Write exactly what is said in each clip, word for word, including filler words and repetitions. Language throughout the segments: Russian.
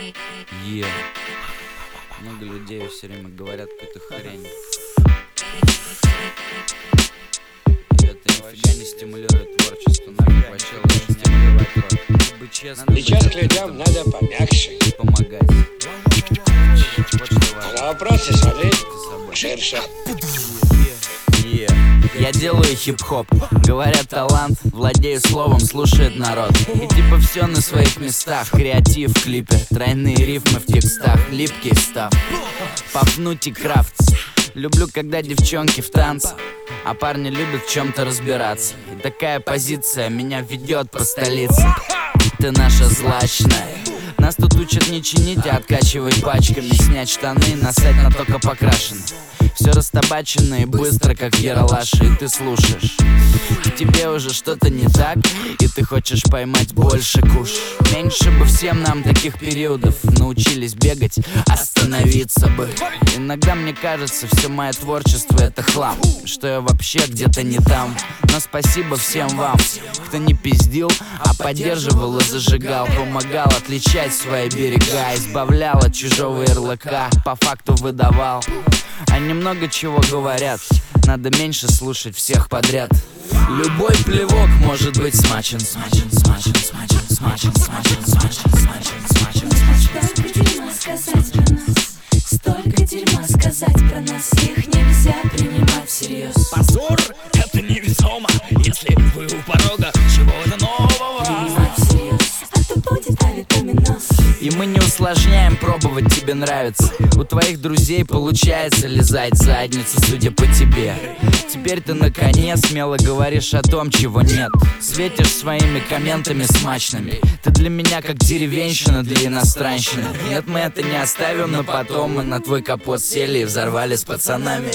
Е. Много людей все время говорят какую-то хрень. И это нифига не стимулирует творчество. Нафиг вообще лучше стимулировать рот. Быть честным. Сейчас людям надо помягче. И помогать. Вот что важно. На вопросы смотри ширше. Yeah. Я делаю хип-хоп, говорят талант, владею словом, слушает народ. И типа все на своих местах, креатив в клипе, тройные рифмы в текстах, липкий став, попнуть и крафтс. Люблю, когда девчонки в танце, а парни любят в чем-то разбираться. И такая позиция меня ведет по столице. Ты наша злачная. Нас тут учат не чинить, а откачивать пачками, снять штаны и насать на только покрашено. Все растабачено и быстро, как Ералаши, и ты слушаешь. И тебе уже что-то не так, и ты хочешь поймать больше куш. Меньше бы всем нам таких периодов, научились бегать, остановиться бы. Иногда мне кажется, все мое творчество это хлам, что я вообще где-то не там. Но спасибо всем вам, кто не пиздил, а поддерживал и зажигал, помогал отличать свои берега, избавлял от чужого ярлыка, по факту выдавал. Они много чего говорят, надо меньше слушать всех подряд. Любой плевок может быть смачен, смачен, смачен, смачен, смачен, смачен, смачен, смачен, смачен, смачен. Столько дерьма сказать про нас, столько дерьма сказать про нас, их нельзя принимать всерьез. Позор — это невесомо, если вы у порога чего-то нового. Принимать всерьез, а то будет авитаминоз. И мы не усложняем, пробовать тебе нравится. У твоих друзей получается лизать задницу, судя по тебе. Теперь ты на коне смело говоришь о том, чего нет. Светишь своими комментами смачными. Ты для меня как деревенщина для иностранщины. Нет, мы это не оставим на потом. Мы на твой капот сели и взорвали с пацанами.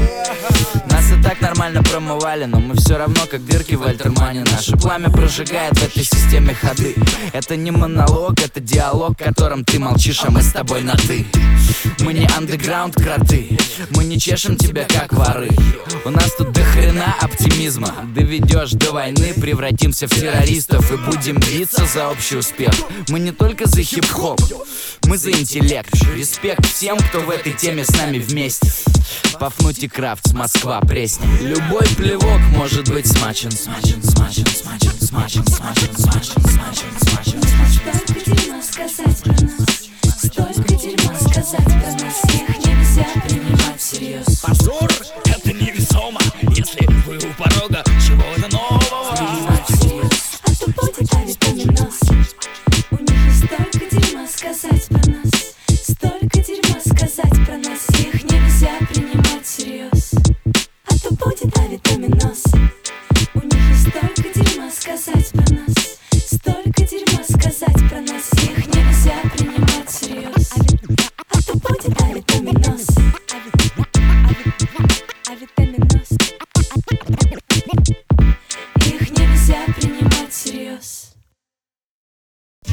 Нас и так нормально промывали, но мы все равно как дырки в Альтермане. Наше пламя прожигает в этой системе ходы. Это не монолог, это диалог, в котором ты молчишь, а мы с тобой на ты. Мы не андеграунд кроты, мы не чешем тебя как воры. У нас тут до хрена оптимизма. Доведешь до войны, превратимся в террористов и будем биться за общий успех. Мы не только за хип-хоп, мы за интеллект. Респект всем, кто в этой теме с нами вместе. Пафнуть и Крафтс, Москва, Пресня. Любой плевок может быть смачен, смачен, смачен, смачен, смачен, смачен, смачен, смачен, смачен, смачен. Столько дерьма сказать про нас, столько дерьма сказать про нас, их нельзя принимать всерьез. Позор — это невесомо, если вы у порога чего-то нового. Принимать всерьез, а то будет авитаминоз. У них есть столько дерьма сказать про нас, столько дерьма сказать про нас, их нельзя принимать всерьез. А то будет авитаминоз. У них есть столько дерьма сказать про нас, столько дерьма сказать про нас, их нельзя принимать всерьез. А то будет авитаминоз. Авитаминоз.